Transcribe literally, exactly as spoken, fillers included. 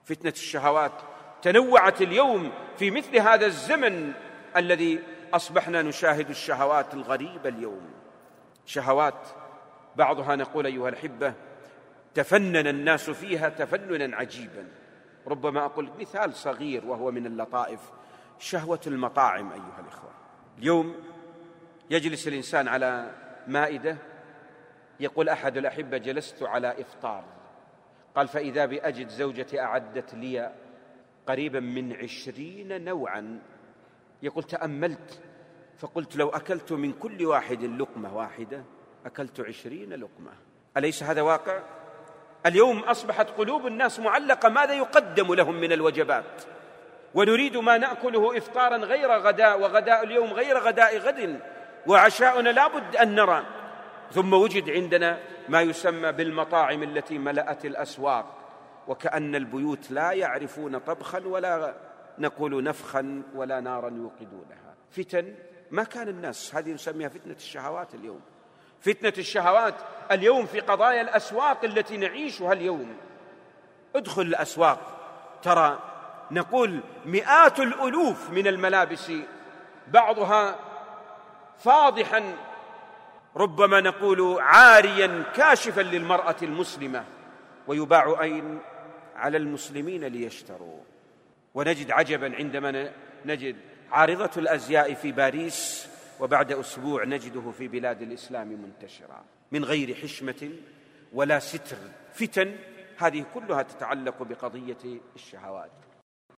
فتنة الشهوات تنوعت اليوم في مثل هذا الزمن الذي أصبحنا نشاهد الشهوات الغريبة اليوم، شهوات بعضها نقول أيها الأحبة تفنن الناس فيها تفننا عجيبا. ربما أقول مثال صغير وهو من اللطائف، شهوة المطاعم أيها الإخوة. اليوم يجلس الإنسان على مائدة، يقول أحد الأحبة جلست على إفطار، قال فإذا بأجد زوجتي أعدت لي قريبا من عشرين نوعا. يقول تأملت فقلت لو أكلت من كل واحد لقمة واحدة أكلت عشرين لقمة. أليس هذا واقع؟ اليوم أصبحت قلوب الناس معلقة ماذا يقدم لهم من الوجبات، ونريد ما نأكله إفطارا غير غداء، وغداء اليوم غير غداء غد، وعشاؤنا لابد أن نرى. ثم وجد عندنا ما يسمى بالمطاعم التي ملأت الأسواق، وكأن البيوت لا يعرفون طبخا ولا نقول نفخا ولا نارا يوقدونها. فتن ما كان الناس، هذه نسميها فتنة الشهوات اليوم. فتنة الشهوات اليوم في قضايا الأسواق التي نعيشها اليوم. ادخل الأسواق ترى نقول مئات الألوف من الملابس، بعضها فاضحا ربما نقول عاريا كاشفا للمرأة المسلمة، ويباع أين؟ على المسلمين ليشتروا. ونجد عجبا عندما نجد عارضة الأزياء في باريس وبعد أسبوع نجده في بلاد الإسلام منتشرا من غير حشمة ولا ستر. فتن هذه كلها تتعلق بقضية الشهوات.